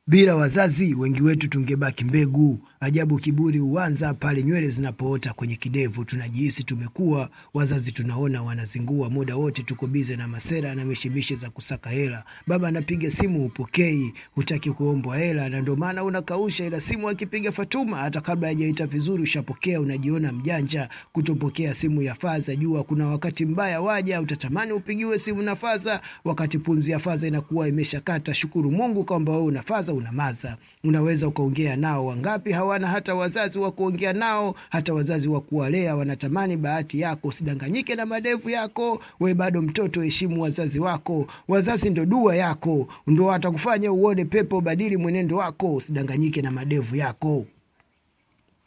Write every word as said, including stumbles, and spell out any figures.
Bila wazazi wengi wetu tungebaki mbegu. Ajabu kiburi uanza pale nywele zinapoota kwenye kidevu. Tunajihisi tumekuwa, wazazi tunaona wanazingua. Muda wote tuko bize na masera na mishimishe za kusaka hela. Baba anapiga simu upokei, hutaki kuombwa hela, na ndio maana unakausha. Ila simu akipiga Fatuma, hata kabla hajaita vizuri ushapokea. Unajiona mjanja kutopokea simu ya Faza. Jua kuna wakati mbaya waja, utatamani upigiwe simu na Faza wakati pumzi ya Faza inakuwa imeshakata. Shukuru Mungu kwamba wewe una Faza unamaza. Unaweza ukaongea nao. Wangapi hawana hata wazazi wa kuongea nao, hata wazazi wa kuwalea. Wanatamani bahati yako. Usidanganyike na madevu yako. We bado mtoto, heshimu wazazi wako. Wazazi ndo dua yako, ndo watakufanya uone pepo, badili mwenendo wako. Usidanganyike na madevu yako.